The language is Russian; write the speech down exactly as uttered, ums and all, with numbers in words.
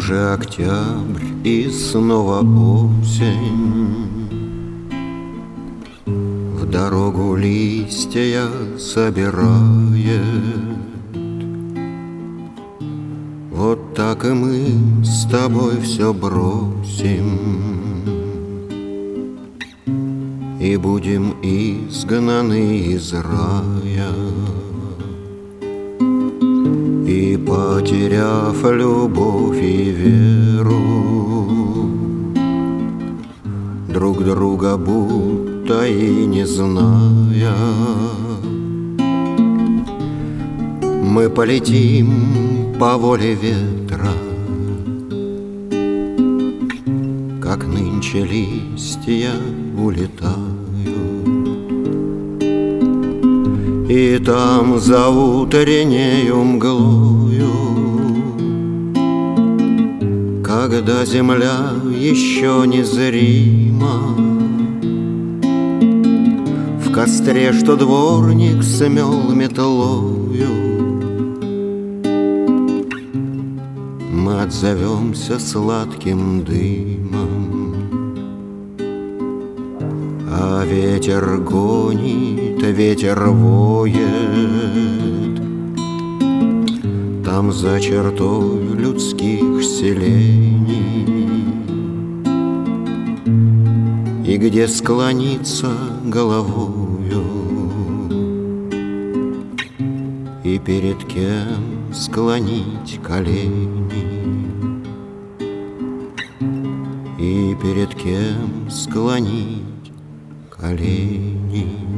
уже октябрь и снова осень. В дорогу листья собирает. Вот так и мы с тобой все бросим и будем изгнаны из рая. И, потеряв любовь и веру, друг друга будто и не зная, мы полетим по воле ветра, как нынче листья улетают. И там за утреннею мглою, когда земля еще незрима, в костре, что дворник смел метлою, мы отзовемся сладким дымом. А ветер гонит, ветер воет там за чертой людских селений, и где склониться головою, и перед кем склонить колени, и перед кем склонить колени.